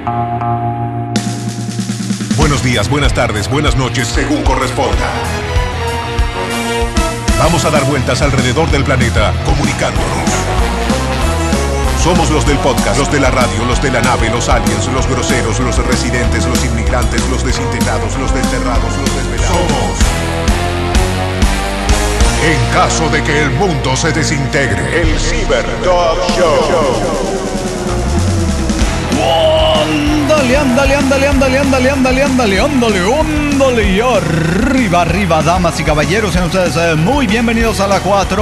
Buenos días, buenas tardes, buenas noches, según corresponda. Vamos a dar vueltas alrededor del planeta, comunicándonos. Somos los del podcast, los de la radio, los de la nave, los aliens, los groseros, los residentes, los inmigrantes, los desintegrados, los desterrados, los desvelados. Somos. En caso de que el mundo se desintegre, el Cyber Dog Show. Ándale. Y arriba, damas y caballeros, sean ustedes muy bienvenidos a la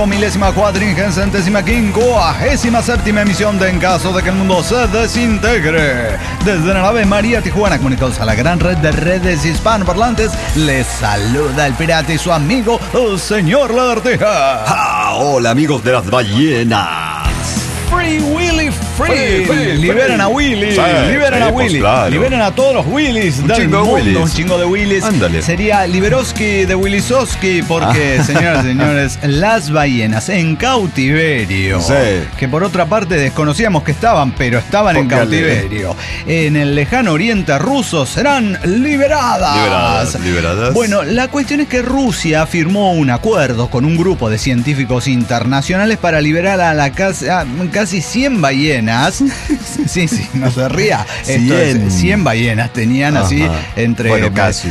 4.457ª emisión de En caso de que el mundo se desintegre. Desde la nave María Tijuana, comunicados a la gran red de redes hispanoparlantes, les saluda el pirata y su amigo, el señor Lagartija. Hola, amigos de las ballenas. Free Willy, free. Liberen a Willy, liberen a Willy, claro. Liberen a todos los Willys del mundo. Un chingo de Willys. Ándale. Sería Liberoski de Willisowski, porque, señoras y señores, las ballenas en cautiverio, que por otra parte desconocíamos que estaban, pero estaban en cautiverio, en el lejano oriente ruso, serán liberadas. Bueno, la cuestión es que Rusia firmó un acuerdo con un grupo de científicos internacionales para liberar a la casi 100 ballenas. Sí, no se ría. 100 ballenas tenían. Ajá. Así entre... Bueno, casi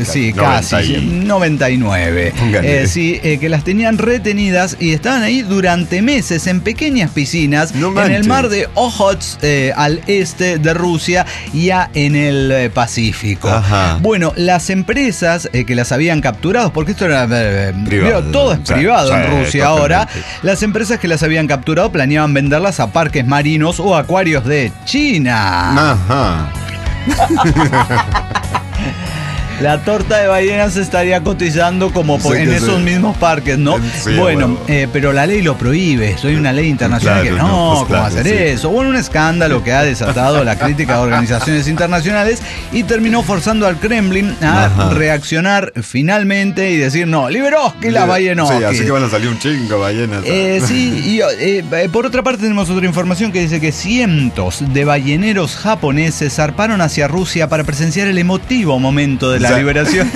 99. Que las tenían retenidas y estaban ahí durante meses en pequeñas piscinas en el mar de Okhotsk, al este de Rusia, ya en el Pacífico. Ajá. Bueno, las empresas que las habían capturado, porque esto era privado, todo es privado en Rusia ahora, las empresas que las habían capturado planeaban venderlas a parques marinos o acuarios de China. Ajá. La torta de ballenas se estaría cotizando como en esos mismos parques, ¿no? Sí, bueno, pero la ley lo prohíbe. Soy una ley internacional que ¿cómo hacer eso? Bueno, un escándalo que ha desatado la crítica de organizaciones internacionales y terminó forzando al Kremlin a reaccionar finalmente y decir, no, Liberoski la ballenoski. Sí, así que van a salir un chingo ballenas. Por otra parte tenemos otra información que dice que cientos de balleneros japoneses zarparon hacia Rusia para presenciar el emotivo momento de la liberación.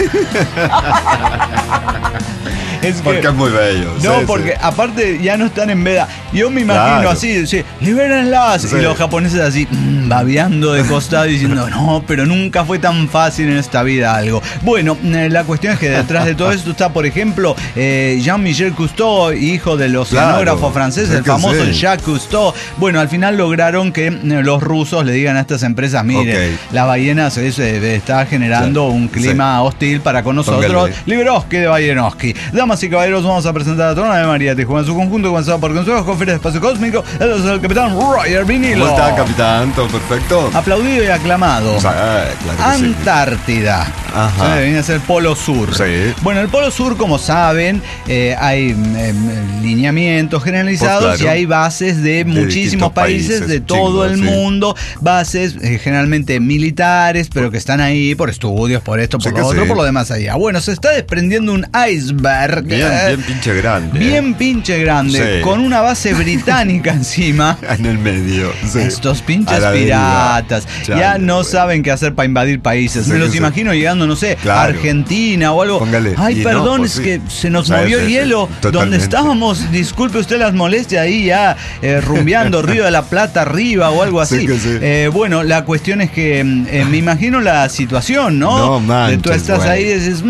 Porque es muy bello. No, porque aparte ya no están en veda. Yo me imagino así, libérenlas. Y los japoneses así, babeando de costado diciendo, no, pero nunca fue tan fácil en esta vida algo. Bueno, la cuestión es que detrás de todo esto está, por ejemplo, Jean-Michel Cousteau, hijo del oceanógrafo francés, el famoso Jacques Cousteau. Bueno, al final lograron que los rusos le digan a estas empresas, miren, la ballena se está generando un clima hostil para con nosotros. Liberoski de Ballenovsky. Damas y caballeros, vamos a presentar a toda la nave María Tijuana en su conjunto, comenzado por consejos, conferencias de espacio cósmico. Él es el capitán Roger Vinilo. ¿Cómo está, capitán? ¿Todo perfecto? Aplaudido y aclamado. Claro Antártida. Ajá. Viene a ser el Polo Sur. Sí. Bueno, el Polo Sur, como saben, hay lineamientos generalizados y hay bases de muchísimos países de todo el mundo. Bases generalmente militares, pero que están ahí por estudios, por esto, por lo otro, por lo demás allá. Bueno, se está desprendiendo un iceberg. Bien pinche grande. Bien pinche grande, con una base británica encima. En el medio. Estos pinches piratas ya no saben qué hacer para invadir países. Me los imagino llegando, no sé, a Argentina o algo. Póngale. Ay, perdón, es que se nos movió hielo. Donde estábamos, disculpe usted las molestias, ahí ya rumbeando Río de la Plata arriba o algo así. Bueno, la cuestión es que me imagino la situación, ¿no? No manches, tú estás ahí y dices,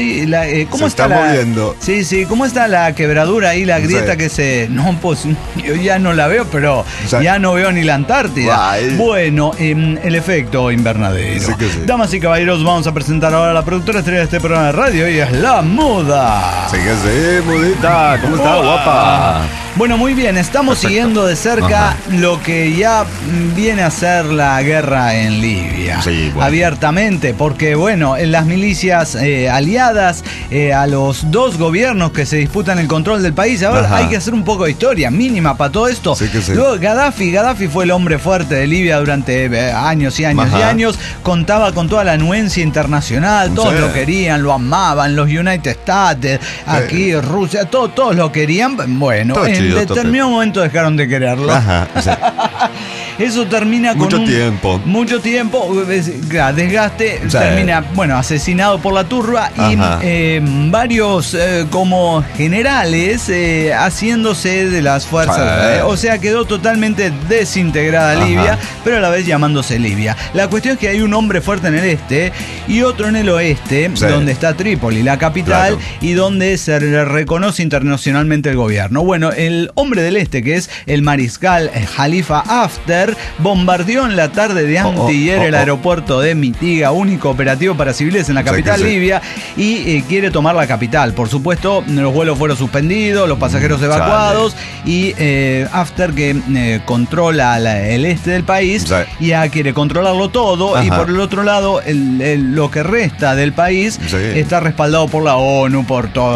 ¿cómo está moviendo? Sí, ¿cómo está la quebradura ahí, la grieta que se... No, pues yo ya no la veo, pero ya no veo ni la Antártida. Bueno, el efecto invernadero. Damas y caballeros, vamos a presentar ahora a la productora estrella de este programa de radio y es la Muda. Sí, Mudita, ¿cómo está, guapa? Bueno, muy bien, estamos siguiendo de cerca lo que ya viene a ser la guerra en Libia. Abiertamente, porque bueno, en las milicias aliadas a los dos gobiernos que se disputan el control del país. Ahora hay que hacer un poco de historia mínima para todo esto. Luego Gaddafi fue el hombre fuerte de Libia durante años y años y años. Contaba con toda la anuencia internacional, todos lo querían, lo amaban, los United States, aquí Rusia, todos lo querían. Bueno, en determinado momento dejaron de quererlo. Eso termina con mucho tiempo, desgaste, sí. Termina, bueno, asesinado por la turba. Ajá. Y varios como generales haciéndose de las fuerzas. O sea, quedó totalmente desintegrada Libia, pero a la vez llamándose Libia. La cuestión es que hay un hombre fuerte en el este y otro en el oeste, sí. Donde está Trípoli, la capital, claro. Y donde se le reconoce internacionalmente el gobierno. Bueno, el hombre del este, que es el mariscal Khalifa Haftar, bombardeó en la tarde de anteayer el aeropuerto de Mitiga, único operativo para civiles en la capital libia, y quiere tomar la capital. Por supuesto, los vuelos fueron suspendidos, los pasajeros evacuados, y Haftar, que controla el este del país, ya quiere controlarlo todo. Y por el otro lado, lo que resta del país está respaldado por la ONU, por todo,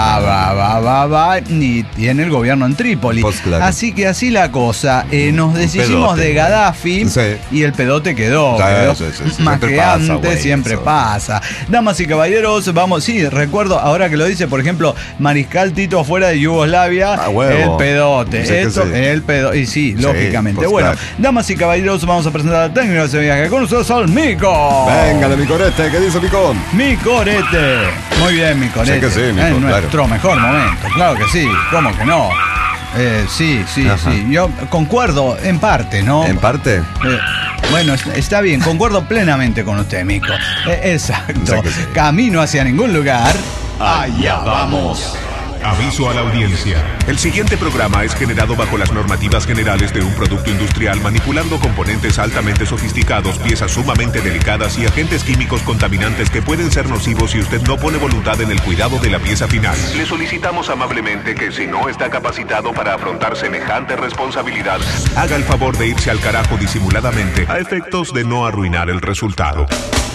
y tiene el gobierno en Trípoli. Claro. Así que así la cosa. Nos deshicimos de Gaddafi y el pedote quedó más que antes, siempre pasa. Damas y caballeros, vamos, sí, recuerdo, ahora que lo dice, por ejemplo, Mariscal Tito afuera de Yugoslavia, el pedote. El pedote. Y sí, lógicamente. Bueno, claro. Damas y caballeros, vamos a presentar al técnico de ese viaje. Con ustedes al Mico. Véngale, mi corete, ¿qué dice Mico? Mi corete. Muy bien, mi corete. Sí, Mico, en nuestro mejor momento, claro que sí, ¿cómo que no? Sí. Yo concuerdo en parte, ¿no? ¿En parte? Bueno, está bien, concuerdo plenamente con usted, Mico. Exacto. Camino hacia ningún lugar. Allá vamos. Aviso a la audiencia. El siguiente programa es generado bajo las normativas generales de un producto industrial, manipulando componentes altamente sofisticados, piezas sumamente delicadas y agentes químicos contaminantes que pueden ser nocivos si usted no pone voluntad en el cuidado de la pieza final. Le solicitamos amablemente que, si no está capacitado para afrontar semejante responsabilidad, haga el favor de irse al carajo disimuladamente, a efectos de no arruinar el resultado.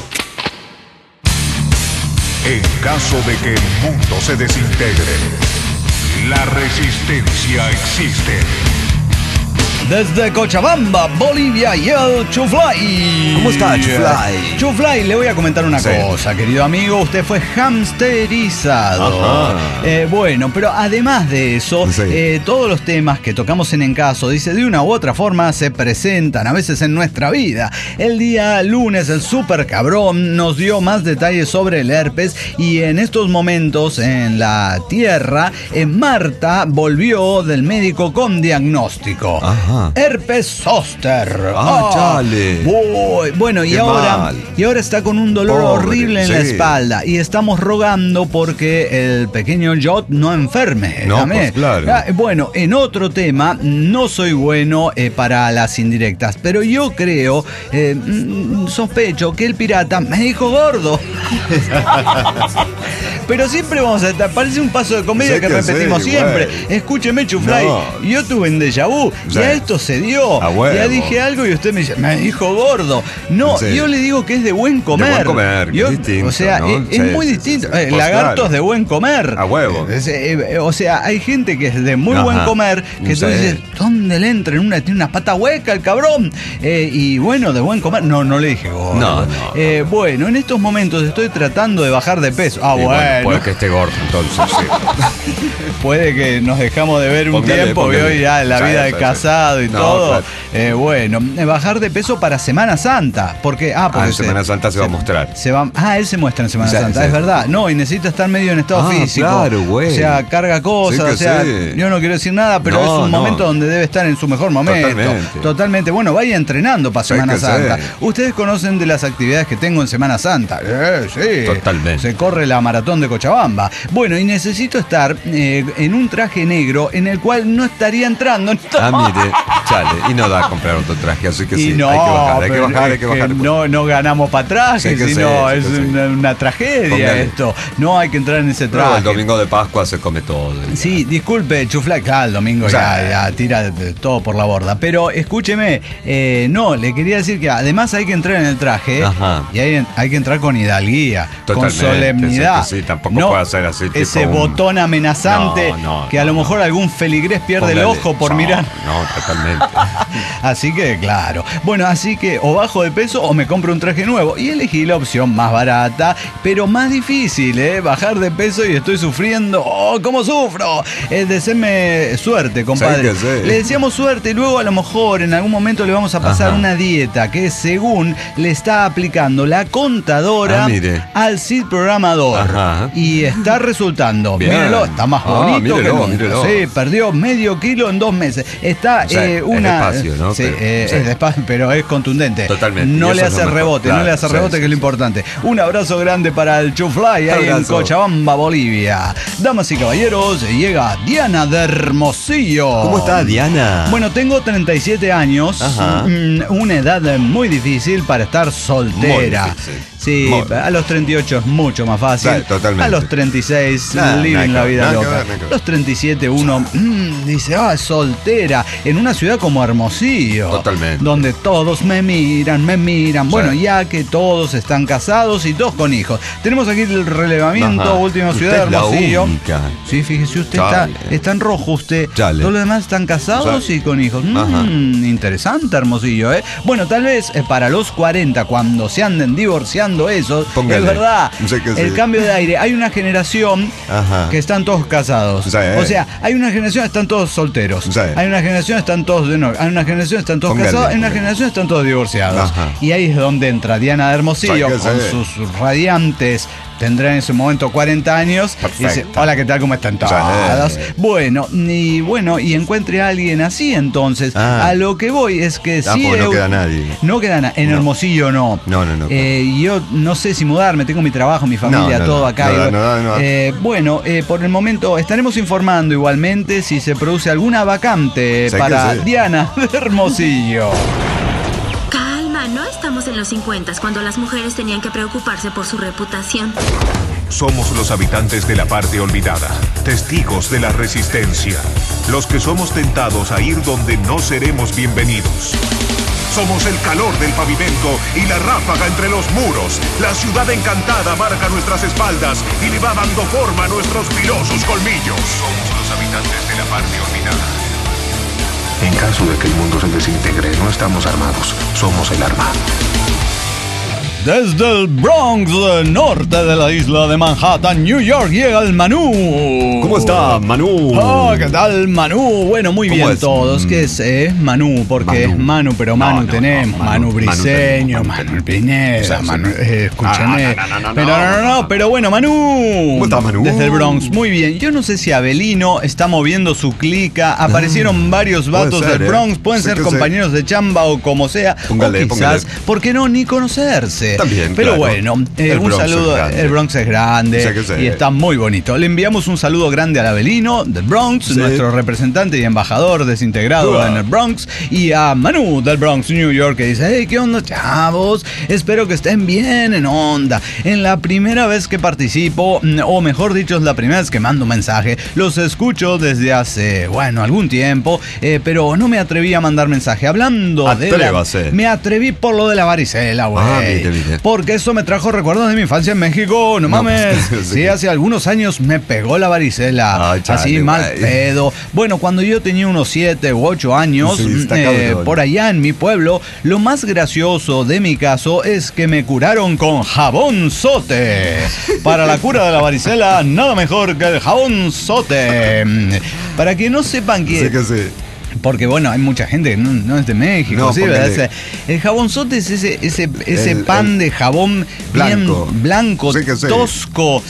En caso de que el mundo se desintegre, la resistencia existe. Desde Cochabamba, Bolivia, y el Chuflay. ¿Cómo está, Chuflay? Chuflay, le voy a comentar una cosa, querido amigo. Usted fue hamsterizado. Bueno, pero además de eso, todos los temas que tocamos en Caso, dice, de una u otra forma se presentan a veces en nuestra vida. El día lunes, el super cabrón nos dio más detalles sobre el herpes, y en estos momentos en la Tierra, Marta volvió del médico con diagnóstico. Herpes zóster. Chale. Bueno, y ahora está con un dolor horrible en la espalda, y estamos rogando porque el pequeño Jot no enferme. No, pues claro. Bueno, en otro tema, no soy bueno para las indirectas, pero yo creo, sospecho que el pirata me dijo gordo. Pero siempre vamos a estar, parece un paso de comedia que repetimos siempre. Escúcheme, Chuflay, yo tuve un déjà vu, y a esto se dio. Ya dije algo y usted me dice, me dijo gordo. No, yo le digo que es de buen comer. De buen comer, es distinto, o sea, ¿no? es muy distinto. Lagartos de buen comer. A huevo. O sea, hay gente que es de muy buen comer, que tú dices, ¿dónde le entra? Tiene una pata hueca el cabrón. Y bueno, de buen comer. No le dije gordo. No. Bueno, en estos momentos estoy tratando de bajar de peso. Bueno. Puede que esté gordo, entonces, Puede que nos dejamos de ver un tiempo, vio ya la vida de casado y todo. Claro. Bueno, bajar de peso para Semana Santa. Porque en Semana Santa se va a mostrar. Él se muestra en Semana Santa, es verdad. No, y necesita estar medio en estado físico. Claro, güey. O sea, carga cosas, yo no quiero decir nada, pero es un momento donde debe estar en su mejor momento. Totalmente. Bueno, vaya entrenando para Semana Santa. Ustedes conocen de las actividades que tengo en Semana Santa. Sí. Totalmente. Se corre la maratón de Cochabamba. Bueno, y necesito estar en un traje negro en el cual no estaría entrando. Mire, chale, y no da a comprar otro traje, así que sí, hay que bajar. No ganamos para traje, sino es una tragedia esto. No hay que entrar en ese traje. Pero el domingo de Pascua se come todo. Sí, disculpe, Chuflay, el domingo ya tira todo por la borda. Pero escúcheme, le quería decir que además hay que entrar en el traje y hay que entrar con hidalguía, con solemnidad. Sí, tampoco puede hacer así. Ese botón amenazante que a lo mejor algún feligrés pierde el ojo por mirar. No, Totalmente. Así que, claro. Bueno, así que o bajo de peso o me compro un traje nuevo. Y elegí la opción más barata, pero más difícil, bajar de peso y estoy sufriendo. ¡Oh, cómo sufro! Deseame suerte, compadre. Sí. Le deseamos suerte y luego a lo mejor en algún momento le vamos a pasar una dieta que según le está aplicando la contadora al Cid programador. Ajá. Y está resultando. Bien. Míralo, está más bonito que nunca. Mírelo. Sí, perdió medio kilo en 2 meses. Está es despacio, ¿no? Sí, Pero, es despacio, pero es contundente. Totalmente. No Y le eso es hace lo mejor. rebote, Claro, no le hace rebote, que es lo importante. Un abrazo grande para el Chufly ahí en Cochabamba, Bolivia. Damas y caballeros, llega Diana de Hermosillo. ¿Cómo está Diana? Bueno, tengo 37 años. Ajá. Una edad muy difícil para estar soltera. Muy difícil. Sí, a los 38 es mucho más fácil. Sí, totalmente. A los 36 living la vida loca. A los 37 uno dice, soltera, en una ciudad como Hermosillo. Totalmente. Donde todos me miran. Sí. Bueno, ya que todos están casados y todos con hijos. Tenemos aquí el relevamiento, última ciudad de Hermosillo. Sí, fíjese, usted está en rojo usted. Chale. Todos los demás están casados y con hijos. Interesante Hermosillo, ¿eh? Bueno, tal vez para los 40, cuando se anden divorciando eso, es verdad, el cambio de aire. Hay una generación que están todos casados. O sea, hay una generación que están todos solteros. Hay una generación que están todos de novio. Hay una generación que están todos casados. Hay una generación que están todos divorciados. Y ahí es donde entra Diana de Hermosillo con sus radiantes. Tendrá en ese momento 40 años. Perfecto. Y dice, hola, ¿qué tal? ¿Cómo están todos? Bueno, y encuentre a alguien así, entonces. A lo que voy es que sí. No queda nadie. No queda nadie. En Hermosillo no. No. Yo no sé si mudarme, tengo mi trabajo, mi familia, todo acá. Bueno, por el momento estaremos informando igualmente si se produce alguna vacante para Diana de Hermosillo. No estamos en los 50 cuando las mujeres tenían que preocuparse por su reputación. Somos los habitantes de la parte olvidada, testigos de la resistencia, los que somos tentados a ir donde no seremos bienvenidos. Somos el calor del pavimento y la ráfaga entre los muros. La ciudad encantada marca nuestras espaldas y le va dando forma a nuestros filosos colmillos. Somos los habitantes de la parte olvidada. En caso de que el mundo se desintegre, no estamos armados, somos el arma. Desde el Bronx, norte de la isla de Manhattan, New York, llega el Manu. ¿Cómo está, Manu? ¿Qué tal, Manu? Bueno, muy bien todos. ¿Qué es Manu? Porque es Manu, pero Manu tenemos. Manu Briseño, Manu Pineda, Manu... Escúchame. Pero bueno, Manu. ¿Cómo está, Manu? Desde el Bronx, muy bien. Yo no sé si Abelino está moviendo su clica. Aparecieron varios vatos del Bronx. Pueden ser compañeros de chamba o como sea. O quizás, ¿por qué no? Ni conocerse. También, pero claro. Bueno, un saludo. El Bronx es grande y está muy bonito. Le enviamos un saludo grande al Abelino del Bronx, nuestro representante y embajador desintegrado en el Bronx, y a Manu del Bronx, New York, que dice, hey, ¿qué onda, chavos? Espero que estén bien en onda. En la primera vez que participo, o mejor dicho, es la primera vez que mando un mensaje. Los escucho desde hace, algún tiempo, pero no me atreví a mandar mensaje. Hablando me atreví por lo de la varicela, güey. Porque eso me trajo recuerdos de mi infancia en México. No mames. Sí, hace algunos años me pegó la varicela. Así mal pedo. Bueno, cuando yo tenía unos 7 u 8 años, por allá en mi pueblo, lo más gracioso de mi caso es que me curaron con jabón sote. Para la cura de la varicela, nada mejor que el jabón sote. Para que no sepan que... Porque hay mucha gente que no es de México, ¿sí? El jabonzote es ese pan de jabón blanco, tosco,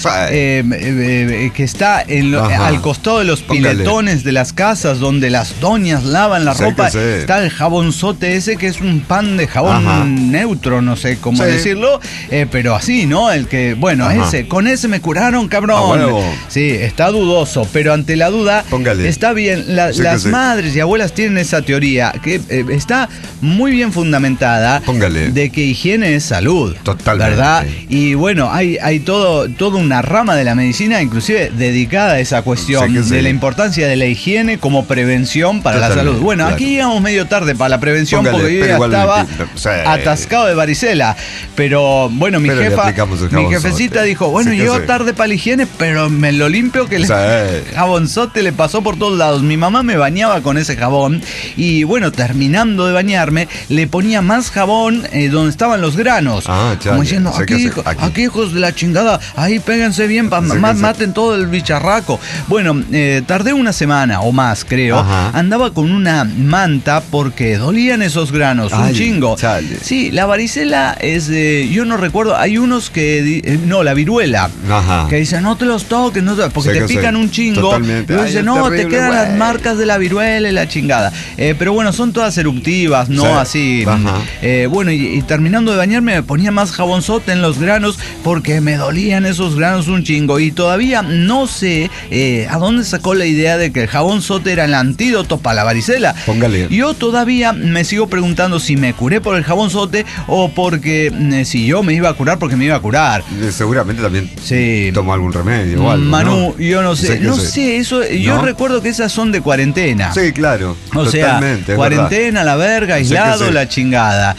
que está al costado de los piletones de las casas donde las doñas lavan la ropa. Está el jabonzote ese que es un pan de jabón neutro, no sé cómo decirlo, pero así, ¿no? El que, con ese me curaron, cabrón. Sí, está dudoso, pero ante la duda está bien. Las madres y abuelas tienen esa teoría que está muy bien fundamentada de que higiene es salud. Totalmente. ¿Verdad? Y hay toda una rama de la medicina inclusive dedicada a esa cuestión de la importancia de la higiene como prevención para la salud. Aquí llegamos medio tarde para la prevención porque yo ya estaba atascado de varicela. Pero mi jefecita dijo, yo tarde para la higiene, pero me lo limpio que el jabonzote le pasó por todos lados. Mi mamá me bañaba con ese jabón. Y bueno, terminando de bañarme, le ponía más jabón donde estaban los granos. Como diciendo, aquí hijos de la chingada, ahí péguense bien, maten todo el bicharraco. Bueno, tardé una semana o más, creo. Andaba con una manta porque dolían esos granos, un chingo. Sí, la varicela es, yo no recuerdo, hay unos que, no, la viruela, que dicen, no te los toques, porque te pican un chingo. Totalmente. Y dicen, no, terrible, te quedan las marcas de la viruela y la chingada. Pero bueno, son todas eruptivas, no así. Bueno, y terminando de bañarme me ponía más jabonzote en los granos porque me dolían esos granos un chingo. Y todavía no sé a dónde sacó la idea de que el jabonzote era el antídoto para la varicela. Póngale. Yo todavía me sigo preguntando si me curé por el jabonzote o porque si yo me iba a curar porque me iba a curar. Seguramente también tomó algún remedio o algo, Manu, ¿no? Yo no sé, eso, yo recuerdo que esas son de cuarentena. Sí, claro. O sea, cuarentena, la verga, aislado, la chingada.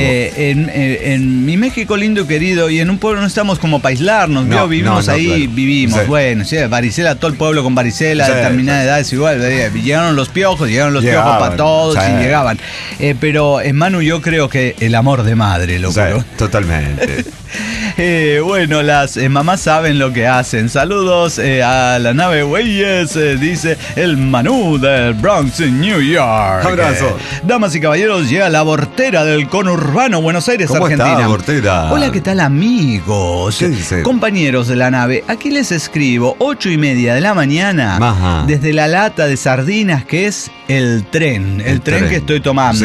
En mi México lindo y querido, y en un pueblo no estamos como para aislarnos, vivimos ahí, vivimos. Bueno, varicela, todo el pueblo con varicela, determinada edad es igual. Llegaron los piojos para todos y llegaban. Pero, Manu, yo creo que el amor de madre, loco. Totalmente. Bueno, las mamás saben lo que hacen. Saludos a la nave Güeyes, dice el Manu del Bronx, New York. Abrazo. Damas y caballeros, llega la Vortera del conurbano Buenos Aires, ¿Cómo Argentina. está, Vortera? Hola, ¿qué tal, amigos? ¿Qué dice? Compañeros de la nave, aquí les escribo 8:30 de la mañana desde la lata de sardinas que es el tren. El tren que estoy tomando.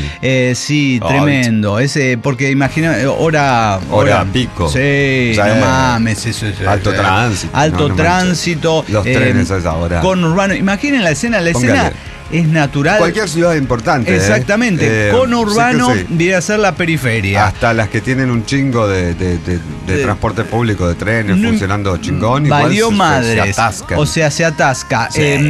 Tremendo. Ese, porque imagina, hora pico. Sí, no mames, eso es alto tránsito. Alto tránsito. Los trenes a esa hora. Conurbano. Imaginen la escena es natural. Cualquier ciudad importante. Exactamente. Conurbano viene a ser la periferia. Hasta las que tienen un chingo de transporte público, de trenes funcionando chingón. Valió madres. Se atascan. O sea, se atasca.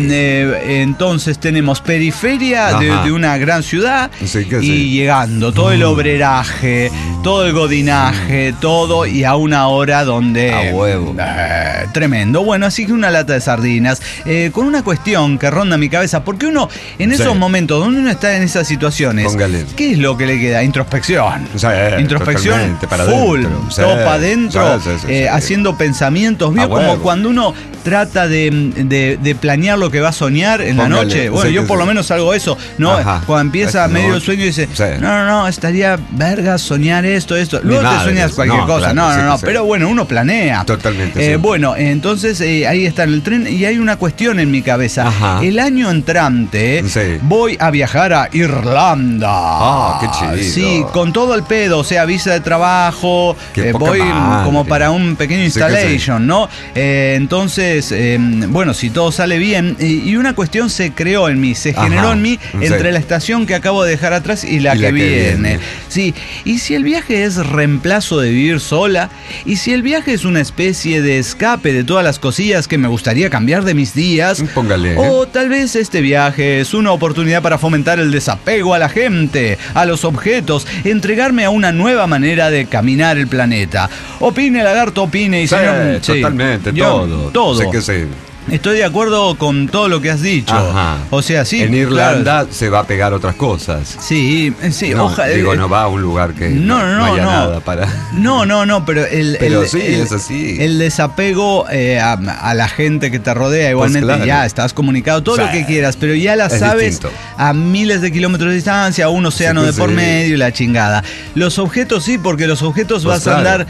Entonces tenemos periferia de una gran ciudad llegando todo el obreraje, todo el godinaje, todo y a una hora donde... A huevo. Tremendo. Bueno, así que una lata de sardinas con una cuestión que ronda mi cabeza, porque uno en esos momentos donde uno está en esas situaciones, ¿qué es lo que le queda? Introspección. Introspección para full, todo para adentro, haciendo pensamientos. ¿Vio como cuando uno trata de planear lo que va a soñar en la noche? Bueno, yo por lo menos hago eso, ¿no? Cuando empieza medio sueño y dice, no, estaría verga soñar esto. Luego te sueñas cualquier cosa. Pero bueno, uno planea. Totalmente. Bueno, entonces ahí está el tren y hay una cuestión en mi cabeza. El año entrante voy a viajar a Irlanda. Qué chido. Sí, con todo el pedo, o sea, visa de trabajo, voy como para un pequeño installation, ¿no? Entonces, bueno, si todo sale bien, y una cuestión se creó en mí, se generó en mí entre la estación que acabo de dejar atrás y la que viene. Sí, y si el viaje es reemplazo de vivir sola, y si el viaje es una especie de escape de todas las cosillas que me gustaría cambiar de mis días, o tal vez este viaje es una oportunidad para fomentar el desapego a la gente, a los objetos, entregarme a una nueva manera de caminar el planeta. Opine, lagarto, opine. Y señor, totalmente, todo. Sé que sí. Estoy de acuerdo con todo lo que has dicho. O sea, sí. En Irlanda se va a pegar otras cosas. Sí. No va a un lugar que no haya nada para... No, pero es así. El desapego a la gente que te rodea, igualmente ya estás comunicado todo lo que quieras, pero ya la sabes distinto. A miles de kilómetros de distancia, a un océano de por medio y la chingada. Los objetos sí, porque los objetos vas a andar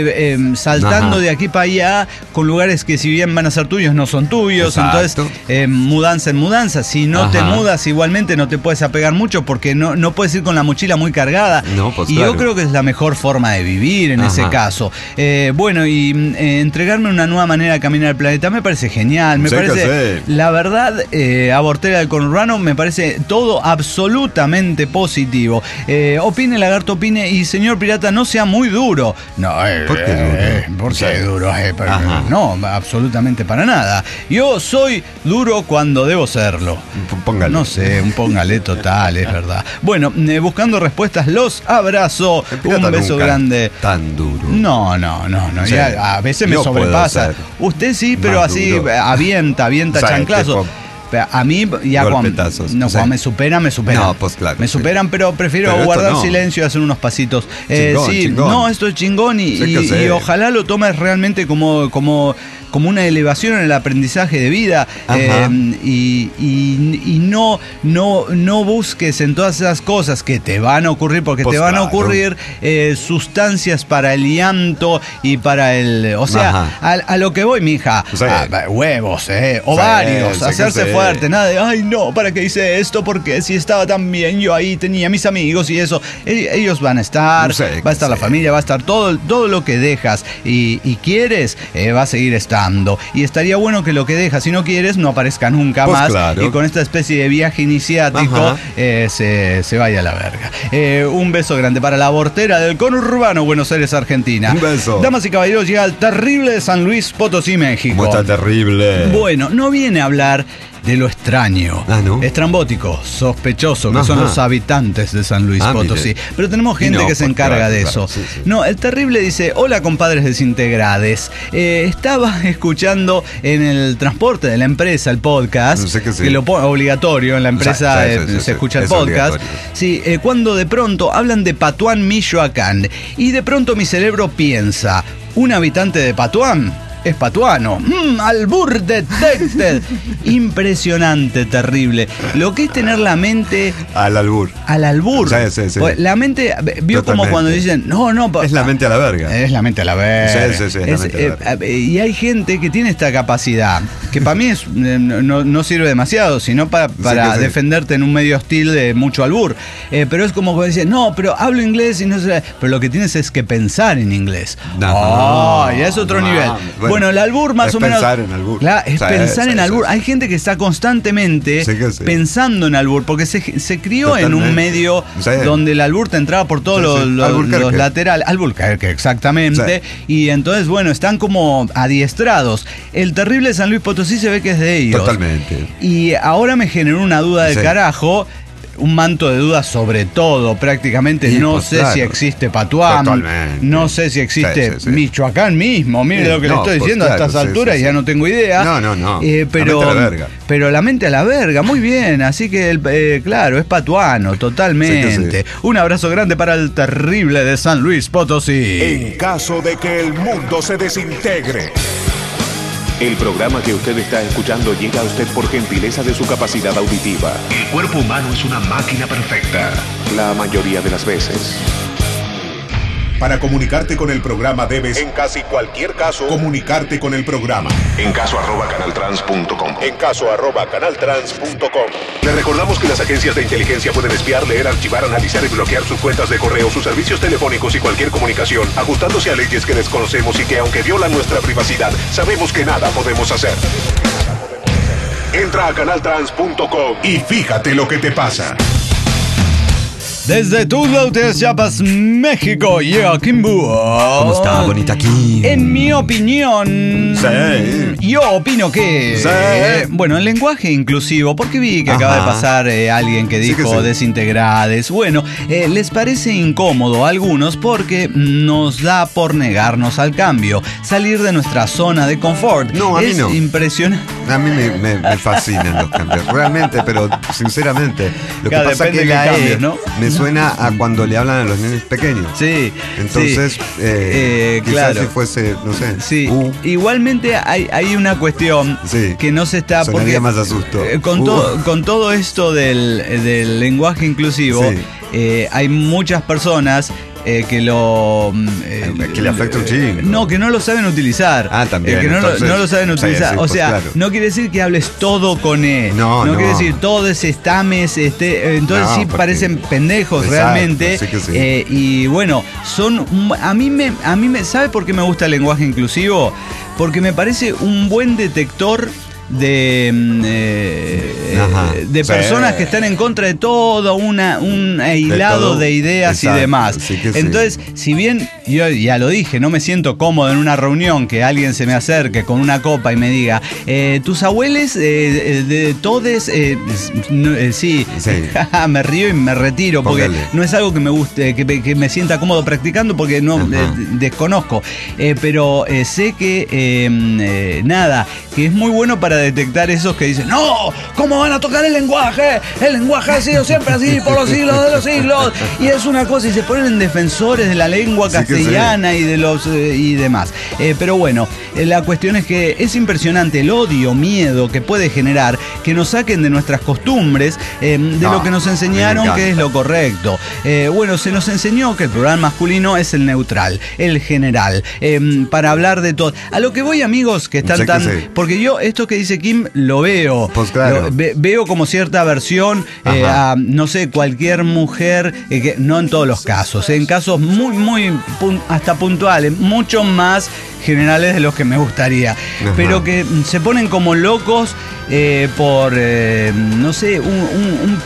saltando de aquí para allá con lugares que si bien van a ser tuyos, no son tuyos. Exacto. Entonces mudanza en mudanza, si no te mudas igualmente no te puedes apegar mucho porque no puedes ir con la mochila muy cargada, yo creo que es la mejor forma de vivir en ese caso. Bueno, y entregarme una nueva manera de caminar el planeta me parece genial, me parece la verdad, a Vortera del conurbano me parece todo absolutamente positivo. Opine, lagarto, opine, y señor pirata, no sea muy duro. ¿Por qué duro? No, absolutamente para nada. Yo soy duro cuando debo serlo. Póngale. No sé, un póngale total, es verdad. Bueno, buscando respuestas, los abrazo. Un beso grande. Tan duro. No. Ya, a veces me sobrepasa. Usted sí, pero así duro. avienta chanclazo. A mí ya cuando me superan. No, pues claro. Me superan, pero prefiero guardar silencio y hacer unos pasitos. Chingón. No, esto es chingón y ojalá lo tomes realmente como una elevación en el aprendizaje de vida y no busques en todas esas cosas que te van a ocurrir, porque te van a ocurrir sustancias para el llanto y para el... O sea, a lo que voy, mija, huevos, ovarios, hacerse fuerte, nada de, ay no, ¿para qué hice esto? Porque si estaba tan bien, yo ahí tenía mis amigos y eso. Ellos van a estar, va a estar la familia, va a estar todo lo que dejas y quieres, va a seguir estando. Y estaría bueno que lo que dejas, si no quieres, no aparezca nunca más. Claro. Y con esta especie de viaje iniciático se vaya a la verga. Un beso grande para la abortera del conurbano Buenos Aires, Argentina. Un beso. Damas y caballeros, llega el terrible de San Luis Potosí, México. ¿Cómo está terrible? Bueno, no viene a hablar de lo extraño, ¿no? Estrambótico, sospechoso, que son los habitantes de San Luis Potosí. Mire. Pero tenemos gente que se encarga de eso. Sí. No, el terrible dice, hola compadres desintegrades. Estaba escuchando en el transporte de la empresa el podcast, que lo pone obligatorio en la empresa, se escucha el podcast. Sí, cuando de pronto hablan de Patuán, Michoacán, y de pronto mi cerebro piensa, ¿un habitante de Patuán? Es patuano. Albur detected. Impresionante, terrible. Lo que es tener la mente... Al albur. Sí. La mente... Vio como cuando dicen... No. Es la mente a la verga. Es la mente a la verga. Sí, es la mente a la verga. Y hay gente que tiene esta capacidad, que para mí no sirve demasiado, sino para defenderte en un medio hostil de mucho albur. Pero es como cuando dicen, no, pero hablo inglés y no sé... Pero lo que tienes es que pensar en inglés. Ya es otro nivel. Bueno, el albur más o menos... Pensar en albur. Claro, es pensar en albur. Hay gente que está constantemente pensando en albur, porque se crió en un medio donde el albur te entraba por todos los laterales. Alburquerque, exactamente. Y entonces, bueno, están como adiestrados. El terrible San Luis Potosí se ve que es de ellos. Totalmente. Y ahora me generó una duda del carajo. Un manto de dudas sobre todo, prácticamente. No sé si existe Patuán. Totalmente. No sé si existe Michoacán mismo. Mire lo que le estoy diciendo a estas alturas, ya no tengo idea. No. Pero, la mente a la verga. Pero la mente a la verga, muy bien. Así que, claro, es patuano, totalmente. Un abrazo grande para el terrible de San Luis Potosí. En caso de que el mundo se desintegre. El programa que usted está escuchando llega a usted por gentileza de su capacidad auditiva. El cuerpo humano es una máquina perfecta. La mayoría de las veces. Para comunicarte con el programa debes, en casi cualquier caso, comunicarte con el programa. En caso @canaltrans.com. En caso @canaltrans.com. Le recordamos que las agencias de inteligencia pueden espiar, leer, archivar, analizar y bloquear sus cuentas de correo, sus servicios telefónicos y cualquier comunicación, ajustándose a leyes que desconocemos y que, aunque violan nuestra privacidad, sabemos que nada podemos hacer. Entra a canaltrans.com y fíjate lo que te pasa. Desde Tuzla, Chiapas, México, llega Kimbu. ¿Cómo está, bonita aquí? En mi opinión, yo opino que... Bueno, el lenguaje inclusivo, porque vi que acaba de pasar alguien que dijo desintegrades. Bueno, les parece incómodo a algunos porque nos da por negarnos al cambio, salir de nuestra zona de confort. No, a mí no. Es impresionante. A mí me fascinan los cambios, realmente, pero sinceramente. Lo que pasa es que la cambios, ¿no? Me suena a cuando le hablan a los nenes pequeños. Sí. Entonces, quizás claro. si fuese, no sé. Sí. Igualmente hay una cuestión que no se está... Sonaría más asusto. Con todo esto del lenguaje inclusivo, hay muchas personas que le afecta un chingo. No, que no lo saben utilizar. También. Que no lo saben utilizar. O sea, no quiere decir que hables todo con E. No quiere decir todo ese estames, entonces parecen pendejos realmente. Sí. Y bueno, a mí me ¿sabe por qué me gusta el lenguaje inclusivo? Porque me parece un buen detector de personas que están en contra de todo un hilado de ideas y demás. Entonces, si bien yo ya lo dije, no me siento cómodo en una reunión que alguien se me acerque con una copa y me diga, tus abuelos de todes, me río y me retiro porque no es algo que me guste, que me sienta cómodo practicando porque no desconozco, pero sé que que es muy bueno para detectar esos que dicen, no, ¿cómo van a tocar el lenguaje? El lenguaje ha sido siempre así por los siglos de los siglos. Y es una cosa, y se ponen en defensores de la lengua castellana y de los y demás. Pero bueno, la cuestión es que es impresionante el odio, miedo que puede generar que nos saquen de nuestras costumbres, de lo que nos enseñaron que es lo correcto. Bueno, se nos enseñó que el plural masculino es el neutral, el general, para hablar de todo. A lo que voy, amigos, que están porque yo esto que dice Kim lo veo. Pues claro. Veo como cierta aversión a, no sé, cualquier mujer, que, no en todos los casos, en casos muy hasta puntuales, mucho más generales de los que me gustaría, pero que se ponen como locos por, no sé, un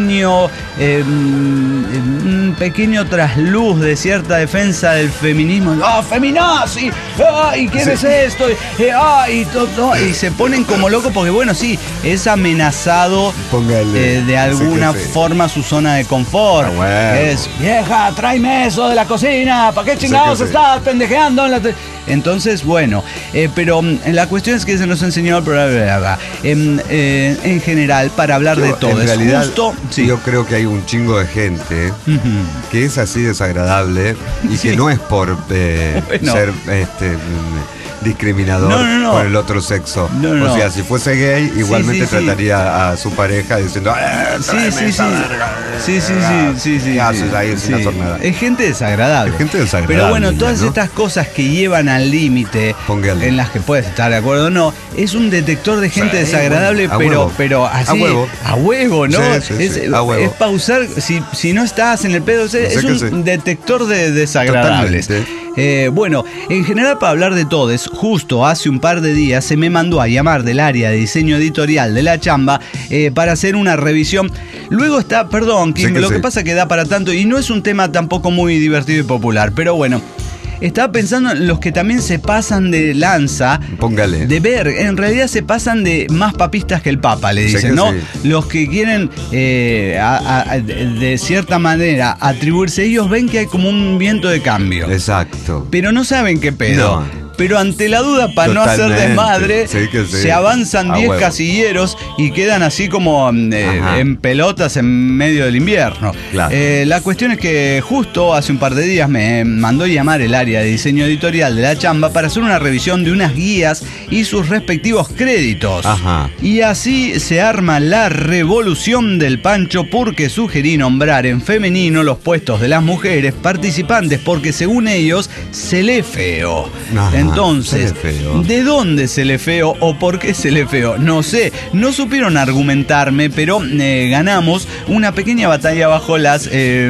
pequeño trasluz de cierta defensa del feminismo. ¡Ah, feminazi! ¡Ah, y quién es esto! Y se ponen como locos porque, bueno, sí, es amenazado de alguna forma su zona de confort. Es, vieja, tráeme eso de la cocina, ¿para qué chingados estás pendejeando en la Entonces, bueno, pero la cuestión es que se nos enseñó el programa en general para hablar de todo. En realidad, justo, yo creo que hay un chingo de gente que es así desagradable y que no es por ser discriminador con el otro sexo. O sea, si fuese gay, igualmente trataría a su pareja diciendo ¿qué haces ahí sin hacer nada? Es gente desagradable. Pero bueno, todas estas cosas que llevan al límite, en las que puedes estar de acuerdo o no, es un detector de gente desagradable, pero así a huevo, ¿no? Es pausar, si no estás en el pedo, es un detector de desagradables. Bueno, en general, para hablar de todo, justo hace un par de días se me mandó a llamar del área de diseño editorial de La Chamba para hacer una revisión. Luego está, perdón, Kim, lo que pasa que da para tanto y no es un tema tampoco muy divertido y popular, pero bueno. Estaba pensando en los que también se pasan de lanza. Póngale. De ver, en realidad se pasan de más papistas que el Papa, le dicen, ¿no? Los que quieren, de cierta manera, atribuirse, ellos ven que hay como un viento de cambio. Exacto. Pero no saben qué pedo. No. Pero ante la duda, para no hacer desmadre, se avanzan 10 casilleros y quedan así como en pelotas en medio del invierno. Claro. La cuestión es que justo hace un par de días me mandó llamar el área de diseño editorial de La Chamba para hacer una revisión de unas guías y sus respectivos créditos. Y así se arma la revolución del Pancho, porque sugerí nombrar en femenino los puestos de las mujeres participantes, porque según ellos se lee feo. Entonces, ¿de dónde se le feo o por qué se le feo? No sé, no supieron argumentarme, pero ganamos una pequeña batalla bajo las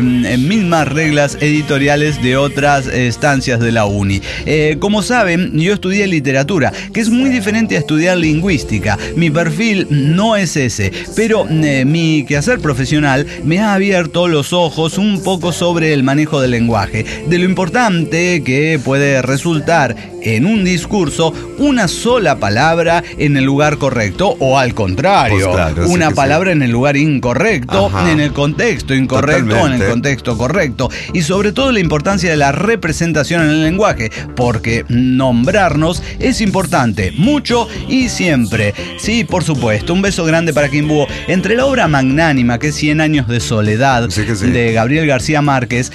mismas reglas editoriales de otras estancias de la uni. Como saben, yo estudié literatura, que es muy diferente a estudiar lingüística. Mi perfil no es ese, pero mi quehacer profesional me ha abierto los ojos un poco sobre el manejo del lenguaje, de lo importante que puede resultar en un discurso una sola palabra en el lugar correcto, o al contrario, una palabra en el lugar incorrecto, en el contexto incorrecto o en el contexto correcto. Y sobre todo la importancia de la representación en el lenguaje, porque nombrarnos es importante, mucho y siempre. Sí, por supuesto, un beso grande para Kim Búho. Entre la obra magnánima, que es 100 años de soledad, de Gabriel García Márquez,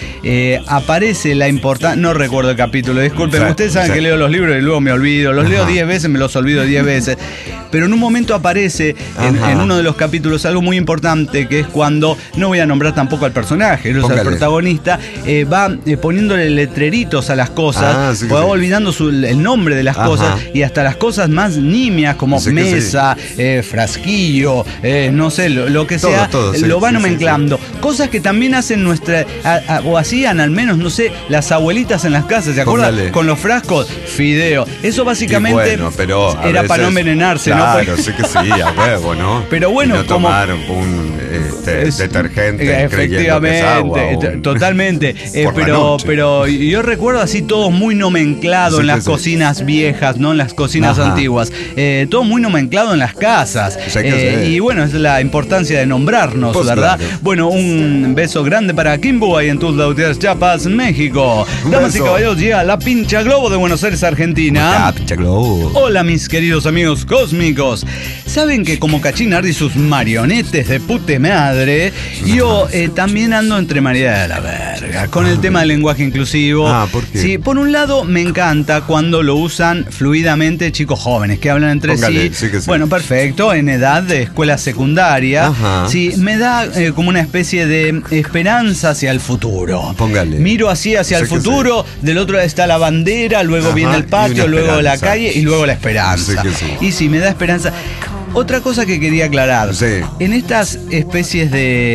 aparece la importancia, no recuerdo el capítulo, disculpen, ustedes saben que leo los libros y luego me olvido, los leo 10 veces, me los olvido 10 veces, pero en un momento aparece en uno de los capítulos algo muy importante, que es cuando, no voy a nombrar tampoco al personaje, o sea, el protagonista va poniéndole letreritos a las cosas, va olvidando el nombre de las cosas, y hasta las cosas más nimias como mesa, frasquillo, no sé, lo que sea, lo van nomenclando. Cosas que también hacen o hacían al menos, no sé, las abuelitas en las casas, ¿se acuerdan? Con los frascos, fideo. Eso básicamente era para no envenenarse, ¿no? Claro, sé que sí, a huevo, ¿no? Pero bueno, y no tomar un detergente, efectivamente, totalmente. Pero yo recuerdo así todo muy nomenclado en las cocinas viejas, ¿no? En las cocinas antiguas. Todo muy nomenclado en las casas. Y bueno, es la importancia de nombrarnos, ¿verdad? Claro. Bueno, un beso grande para Kim Búho ahí en Tuzla Gutiérrez, Chiapas, México. Damas y caballeros, llega la pincha globo de Buenos Aires, Aires, Argentina. Globo. Hola mis queridos amigos cósmicos. Saben que como Cachinardi y sus marionetes de pute madre, yo también ando entre María de la verga con el tema del lenguaje inclusivo. ¿Por qué? Sí, por un lado me encanta cuando lo usan fluidamente chicos jóvenes que hablan entre Póngale, sí. sí. Bueno, perfecto, en edad de escuela secundaria. Ajá. Sí, me da como una especie de esperanza hacia el futuro. Póngale. Miro así hacia el Sí que futuro, del otro lado está la bandera, luego Ajá, viene el y patio, una luego la esperanza. calle y luego la esperanza. Sí que sí. Y sí, me da esperanza. Otra cosa que quería aclarar. Sí. En estas especies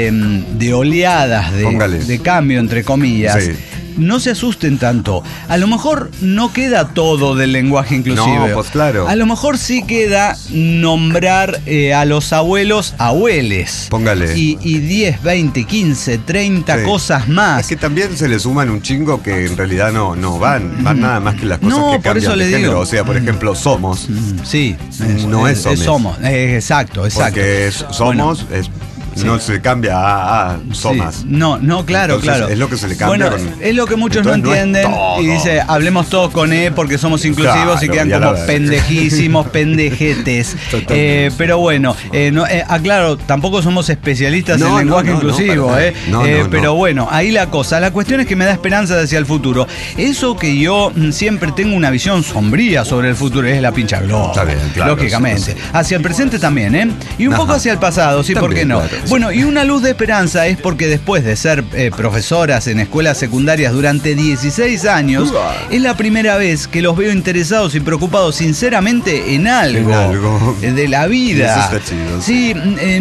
de oleadas Póngale. de cambio, entre comillas, Sí. no se asusten tanto. A lo mejor no queda todo del lenguaje inclusivo. No, pues claro. A lo mejor sí queda nombrar a los abuelos abueles. Póngale. Y 10, 20, 15, 30 Sí. cosas más. Es que también se le suman un chingo que en realidad no van nada más que las cosas No, que por cambian eso de le género. digo. O sea, por ejemplo, somos. Sí, No es somes. somos. Exacto. Porque somos, no se cambia a somas. Sí. No, claro, Entonces, claro. es lo que se le cambia Bueno, con- es lo que muchos no Entonces, no es entienden. todo. Y dice, hablemos todos con E porque somos inclusivos Claro, y quedan ya la como verdad. pendejísimos, pendejetes. Totalmente. Pero bueno, aclaro, tampoco somos especialistas en No, lenguaje no, inclusivo. para nada. No, Pero no. bueno, ahí la cosa. La cuestión es que me da esperanza hacia el futuro. Eso que yo siempre tengo una visión sombría sobre el futuro es la pincha globo. Está bien, claro, lógicamente. sí. Hacia el presente también, ¿eh? Y un Ajá. poco hacia el pasado, sí, ¿por También, qué no? claro, sí. Bueno, y una luz de esperanza es porque después de ser profesoras en escuelas secundarias durante 16 años, es la primera vez que los veo interesados y preocupados sinceramente en algo, de la vida. Eso está chido, Sí,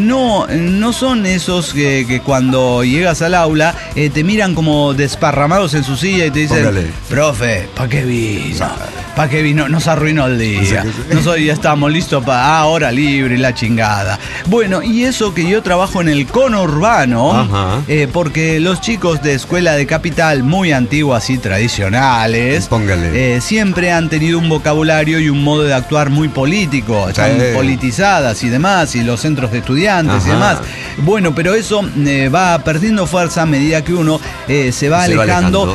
no son esos que cuando llegas al aula te miran como desparramados en su silla y te dicen, Póngale. profe, ¿para qué vino? ¿Para qué vino? Nos arruinó el día. Sí. Ya estamos listos para hora libre, la chingada. Bueno, y eso que yo trabajo en el conurbano, Ajá. porque los chicos de escuela de capital muy antiguas y tradicionales, Póngale. siempre han tenido un vocabulario y un modo de actuar muy político. Están politizadas y demás, y los centros de estudiantes y Ajá. demás. Bueno, pero eso va perdiendo fuerza a medida que uno se va alejando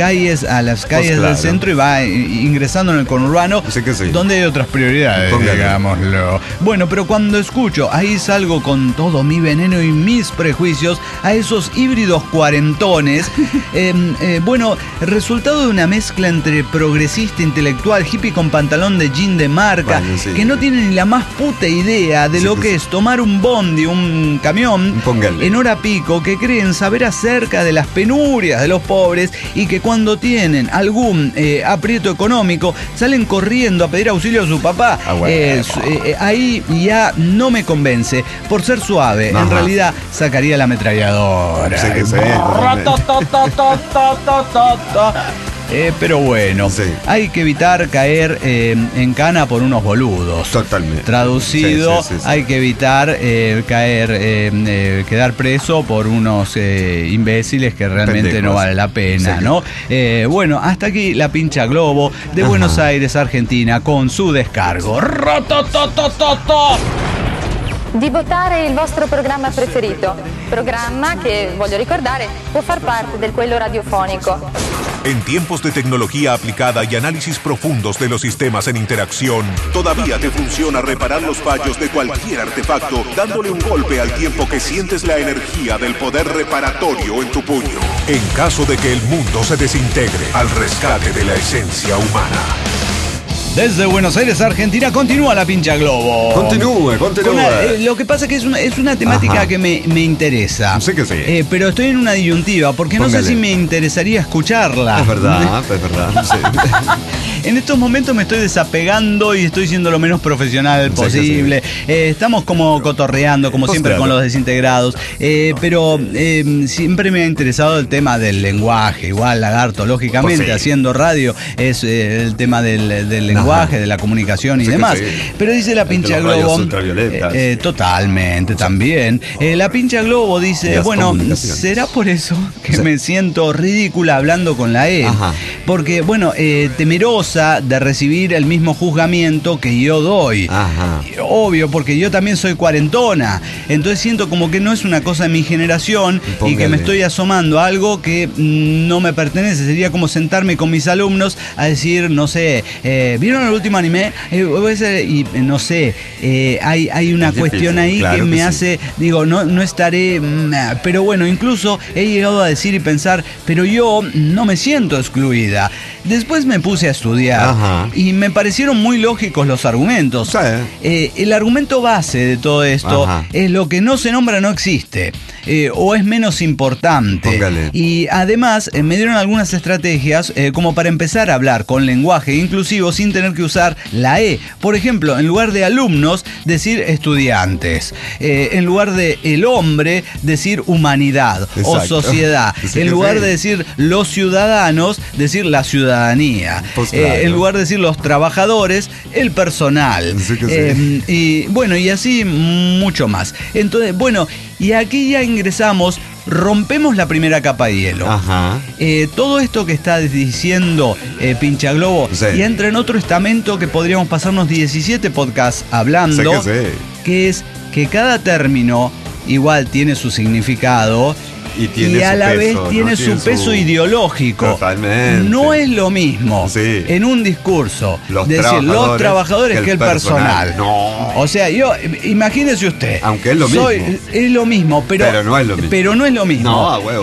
a las calles claro. del centro y va ingresando en el conurbano, Sí que sí. donde hay otras prioridades, Póngale. digámoslo. Bueno, pero cuando escucho, ahí salgo con todo mi veneno y mis prejuicios a esos híbridos cuarentones, bueno, resultado de una mezcla entre progresista, intelectual, hippie con pantalón de jean de marca, Bueno, sí. que no tienen ni la más puta idea de Sí lo que que sí. es tomar un bondi, un camión, Póngale. en hora pico, que creen saber acerca de las penurias de los pobres y que cuando tienen algún aprieto económico salen corriendo a pedir auxilio a su papá. bueno. Ahí ya no me convence. Por ser suave, en Ajá. realidad sacaría la ametralladora. Sí que sí. Pero bueno, Sí. hay que evitar caer en cana por unos boludos. Totalmente. Traducido, Sí. hay que evitar quedar preso por unos imbéciles que realmente Pendejos. no vale la pena, Sí. ¿no? Bueno, hasta aquí la pincha Globo de Ajá. Buenos Aires, Argentina, con su descargo. Rotototototo. Di votare il vostro programma preferito, programma che, voglio ricordare, può far parte del quello radiofonico. En tiempos de tecnología aplicada y análisis profundos de los sistemas en interacción, todavía te funciona reparar los fallos de cualquier artefacto, dándole un golpe al tiempo que sientes la energía del poder reparatorio en tu puño. En caso de que el mundo se desintegre, al rescate de la esencia humana. Desde Buenos Aires, Argentina, continúa la pincha Globo. Continúe. Lo que pasa es que es una temática Ajá. que me interesa. Sí que sí. Pero estoy en una disyuntiva, porque no Póngale. sé si me interesaría escucharla. Es verdad. Sí. En estos momentos me estoy desapegando y estoy siendo lo menos profesional Sí, posible. Estamos como cotorreando, como siempre, Claro. con los desintegrados. Pero siempre me ha interesado el tema del lenguaje. Igual, Lagarto, lógicamente, Pues sí. haciendo radio, es el tema del lenguaje lenguaje, de la comunicación y demás. Pero dice la pincha globo. Totalmente, también. La pincha globo dice, bueno, ¿será por eso que me siento ridícula hablando con la E? Porque, bueno, temerosa de recibir el mismo juzgamiento que yo doy. Obvio, porque yo también soy cuarentona. Entonces siento como que no es una cosa de mi generación y que me estoy asomando a algo que no me pertenece. Sería como sentarme con mis alumnos a decir, no sé, ¿vieron el último anime? Y no sé, hay una cuestión ahí que me hace, digo, no estaré, pero bueno, incluso he llegado a decir y pensar, pero yo no me siento excluida. Después me puse a estudiar y me parecieron muy lógicos los argumentos. El argumento base de todo esto es lo que no se nombra no existe. O es menos importante. Y además me dieron algunas estrategias como para empezar a hablar con lenguaje inclusivo sin tener que usar la E. Por ejemplo, en lugar de alumnos, decir estudiantes. En lugar de el hombre, decir humanidad o sociedad. En lugar de decir los ciudadanos, decir la ciudadanía. En lugar de decir los trabajadores, el personal. Y bueno, y así mucho más. Entonces, bueno, y aquí ya ingresamos, rompemos la primera capa de hielo. Todo esto que está diciendo Pincha Globo y entra en otro estamento que podríamos pasarnos 17 podcasts hablando, que es que cada término igual tiene su significado. Y a la vez tiene su peso ideológico. Totalmente. No es lo mismo en un discurso decir los trabajadores que el personal. No. O sea, imagínese usted. Aunque es lo mismo. Es lo mismo, pero no es lo mismo. Pero no es lo mismo. No, a huevo.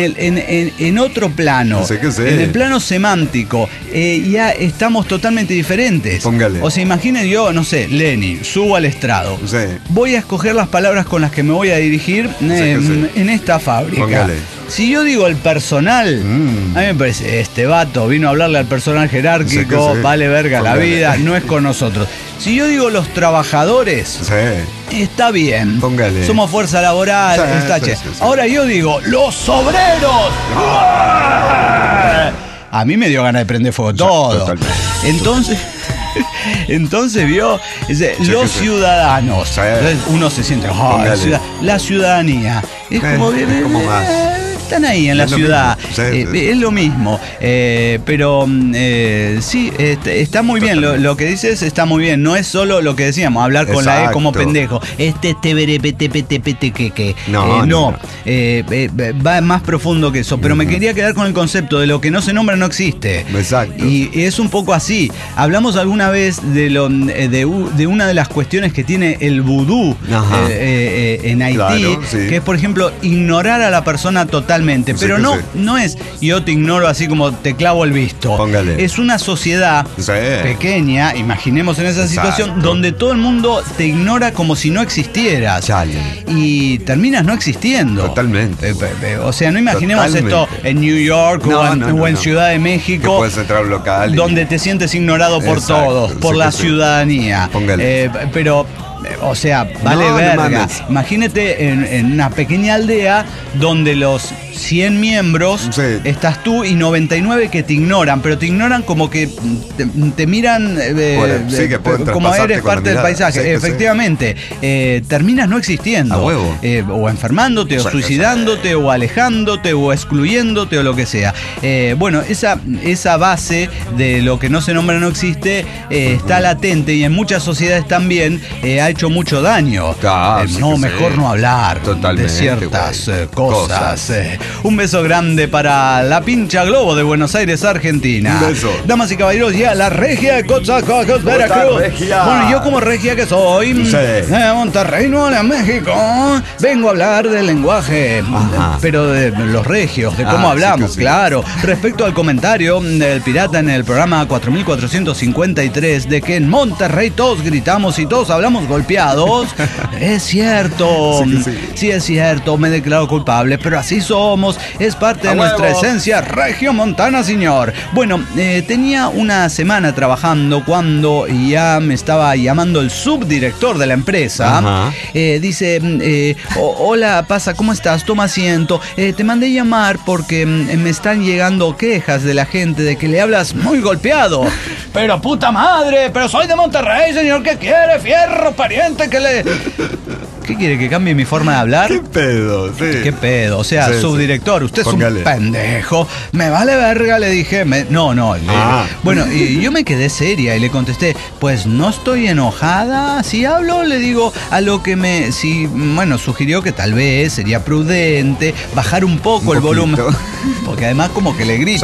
En otro plano, en el plano semántico, ya estamos totalmente diferentes. Póngale. O sea, imagine yo, no sé, Lenin, subo al estrado. Voy a escoger las palabras con las que me voy a dirigir en esta fábrica. Póngale. Si yo digo el personal, a mí me parece, este vato vino a hablarle al personal jerárquico, vale verga la vida, no es con nosotros. Si yo digo los trabajadores, está bien. Póngale. Somos fuerza laboral, está che. Ahora yo digo, los obreros. A mí me dio ganas de prender fuego todo. Totalmente. Entonces vio los ciudadanos. Entonces uno se siente, la ciudadanía. Es como bien. Están ahí en la ciudad. Es lo mismo. Pero sí, está muy bien. Lo que dices está muy bien. No es solo lo que decíamos, hablar con la E como pendejo. No. Va más profundo que eso. Pero me quería quedar con el concepto de lo que no se nombra no existe. Exacto. Y es un poco así. Hablamos alguna vez de una de las cuestiones que tiene el vudú en Haití, que es, por ejemplo, ignorar a la persona totalmente. Pero no es yo te ignoro así como te clavo el visto. Póngale. Es una sociedad pequeña, imaginemos en esa situación, donde todo el mundo te ignora como si no existieras. Y terminas no existiendo. Totalmente. O sea, no imaginemos esto en New York o en Ciudad de México. Que puedes entrar a un local donde te sientes ignorado por todos, por la ciudadanía. Pero o sea, vale verga. Imagínate en una pequeña aldea donde los 100 miembros estás tú y 99 que te ignoran, pero te ignoran como que te miran como eres parte del paisaje. Efectivamente, terminas no existiendo. A huevo. O enfermándote, o suicidándote, o alejándote, o excluyéndote, o lo que sea. Bueno, esa base de lo que no se nombra no existe está latente y en muchas sociedades también ha hecho mucho daño. Mejor no hablar de ciertas cosas. Un beso grande para la Pincha Globo de Buenos Aires, Argentina. Un beso. Damas y caballeros, ya la regia de Coatzacoalcos, Veracruz. Bueno, yo como regia que soy, de Monterrey, Nuevo León, México, vengo a hablar del lenguaje, pero de los regios, de cómo hablamos, claro. Respecto al comentario del pirata en el programa 4453 de que en Monterrey todos gritamos y todos hablamos golpeados, es cierto. Sí, es cierto, me declaro culpable, pero así somos. somos, es parte de nuestra esencia regiomontana, señor. Bueno, tenía una semana trabajando cuando ya me estaba llamando el subdirector de la empresa. Dice, hola, pasa, ¿cómo estás? Toma asiento. Te mandé llamar porque me están llegando quejas de la gente de que le hablas muy golpeado. Pero puta madre, pero soy de Monterrey, señor, ¿qué quiere? Fierro, pariente, que le... ¿Qué quiere? ¿Que cambie mi forma de hablar? ¿Qué pedo? Sí. ¿Qué pedo? O sea, sí, subdirector, usted póngale. Es un pendejo. Me vale verga, le dije. No. Bueno, y yo me quedé seria y le contesté, pues no estoy enojada. Si hablo, le digo, a lo que sugirió que tal vez sería prudente bajar un poco el volumen. Porque además como que le grito.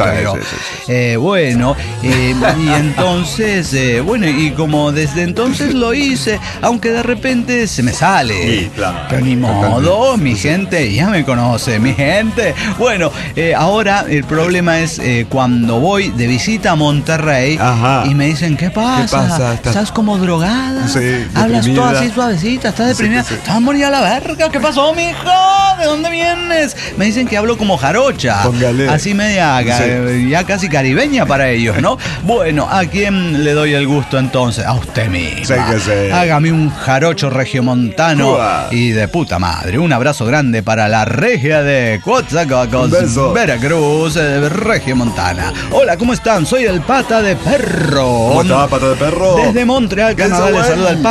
Bueno, y entonces, y como desde entonces lo hice, aunque de repente se me sale. Sí, claro. Pero ni modo, mi gente ya me conoce, mi gente. Bueno, ahora el problema es cuando voy de visita a Monterrey y me dicen, ¿qué pasa? ¿Estás como drogada? Sí, hablas todo así suavecita, estás deprimida. Sí. ¿Estás morida a la verga? ¿Qué pasó, mijo? ¿De dónde vienes? Me dicen que hablo como jarocha. Póngale. Así media, ya casi caribeña para ellos, ¿no? Bueno, ¿a quién le doy el gusto entonces? A usted misma. Sí. Hágame un jarocho regiomontano. Y de puta madre, un abrazo grande para la regia de Coatzacoalcos, Veracruz, regiomontana. Hola, ¿cómo están? Soy el Pata de Perro. ¿Cómo está, Pata de Perro? Desde Montreal, Canadá, les saluda el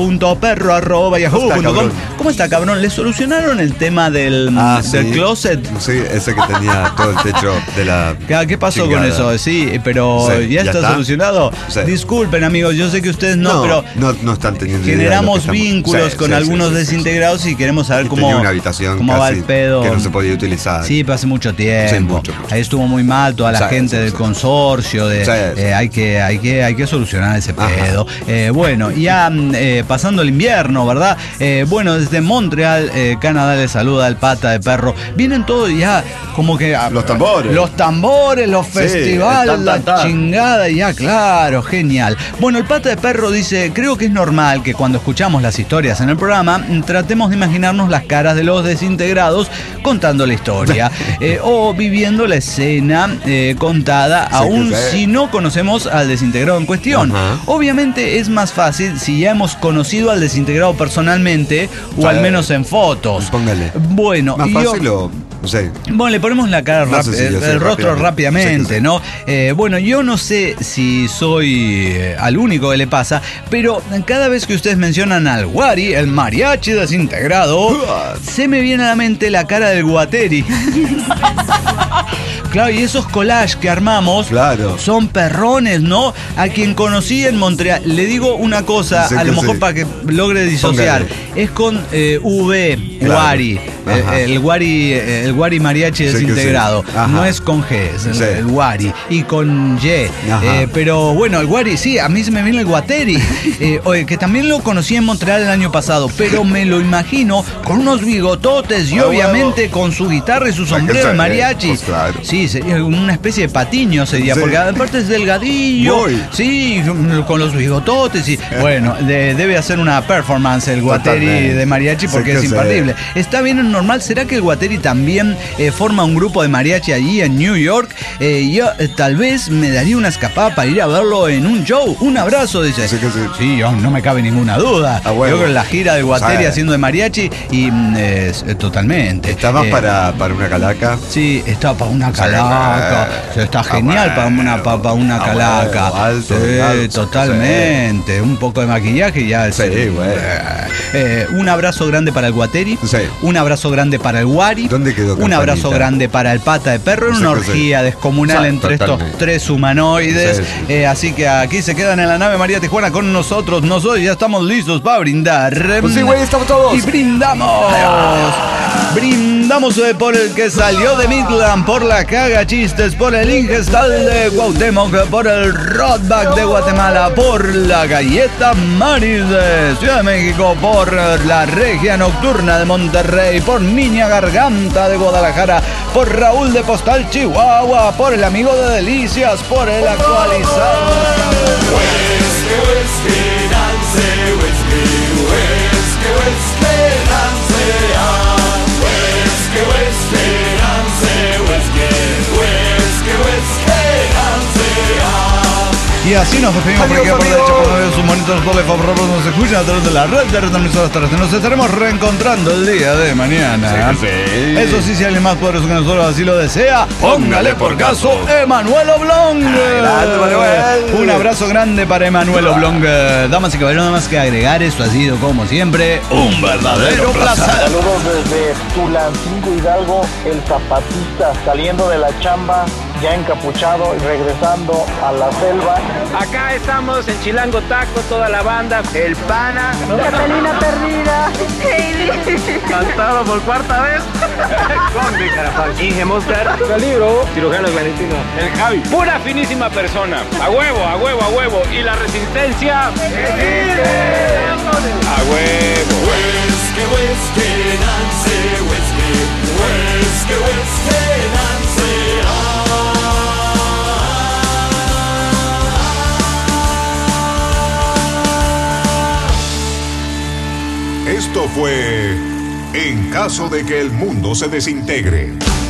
pata.perro@yahoo.com. ¿Cómo está, cabrón? ¿Le solucionaron el tema del closet? Sí, ese que tenía todo el techo de la... ¿Qué pasó chingada con eso? Sí, pero ¿ya está solucionado? Sí. Disculpen, amigos, yo sé que ustedes pero no están teniendo generamos vínculos con algunos desintegrados y queremos saber cómo una habitación va el pedo. Que no se podía utilizar. Sí, pero hace mucho tiempo. Mucho. Ahí estuvo muy mal toda la gente del consorcio. Hay que solucionar ese pedo. Bueno, ya pasando el invierno, ¿verdad? Bueno, desde Montreal, Canadá, les saluda el Pata de Perro. Vienen todos ya como que... Los tambores, los festivales, la chingada, ya, claro, genial. Bueno, el Pata de Perro dice, creo que es normal que cuando escuchamos las historias en el programa, tratemos de imaginarnos las caras de los desintegrados contando la historia o viviendo la escena contada, si no conocemos al desintegrado en cuestión. Obviamente es más fácil si ya hemos conocido al desintegrado personalmente o al menos en fotos. Póngale. Bueno, más fácil o... Bueno, le ponemos la cara el rostro rápidamente, ¿no? Bueno, yo no sé si soy al único que le pasa, pero cada vez que ustedes mencionan al Guari, el mariachi desintegrado, se me viene a la mente la cara del Guateri. Claro, y esos collages que armamos son perrones, ¿no? A quien conocí en Montreal, le digo una cosa, a lo mejor para que logre disociar. Póngale. Es con Guari, el Guari mariachi desintegrado. No es con G, es el Guari. Y con Y. Pero bueno, el Guari, sí, a mí se me viene el Guateri. Que también lo conocí en Montreal el año pasado, pero me lo imagino con unos bigototes y obviamente con su guitarra y su sombrero de mariachi. Pues claro. Sí, sería una especie de patiño sería, porque aparte es delgadillo. Sí, con los bigototes y bueno, debe hacer una performance el Guateri de mariachi porque es imperdible. Está bien, normal. ¿Será que el Guateri también forma un grupo de mariachi allí en New York? Yo tal vez me daría una escapada para ir a verlo en un show. Un abrazo, dice. Sí, no me cabe ninguna duda. Yo creo que la gira de Guateri haciendo de mariachi y totalmente. ¿Está más para una calaca? Sí, está para una calaca. Está genial para una calaca. Alto, totalmente. Un poco de maquillaje y ya. Un abrazo grande para el Guateri. Un abrazo grande para el Guari. ¿Dónde quedó? Un abrazo grande para el Pata de Perro. Una orgía descomunal entre estos tres humanoides. Así que aquí se quedan en la nave María Tijuana con nosotros. Nosotros ya estamos listos para brindar. Pues sí, güey, estamos todos. Y brindamos. Brindamos por el que salió de Midland, por la Caga Chistes, por el Ingestal de Cuauhtémoc, por el Rodback de Guatemala, por la Galleta Maris de Ciudad de México, por la Regia Nocturna de Monterrey, por Niña Garganta de Guadalajara, por Raúl de Postal Chihuahua, por el Amigo de Delicias, por el Actualizado. Y así nos despedimos por aquí por derecha por medio de sus monitores por nos escuchan a través de la red de retransmisoras terrestres. Nos estaremos reencontrando el día de mañana. Sí. Eso sí, si alguien más poderoso que nosotros así lo desea, póngale por caso Emanuel Oblong. Grande, Manuel. Un abrazo grande para Emanuel Oblong. Damas y caballeros, nada más que agregar, esto ha sido como siempre un verdadero placer. Saludos desde Tulancingo Hidalgo, el zapatista saliendo de la chamba, ya encapuchado y regresando a la selva. Acá estamos en Chilango Taco, toda la banda, el Pana, Catalina perdida. cantado por cuarta vez, Conde Carapaz, Inge Moscar, Calibro, Cirujano Clandestino, el Javi, pura finísima persona, a huevo, a huevo, a huevo, y la resistencia, a huevo. Esto fue En caso de que el mundo se desintegre.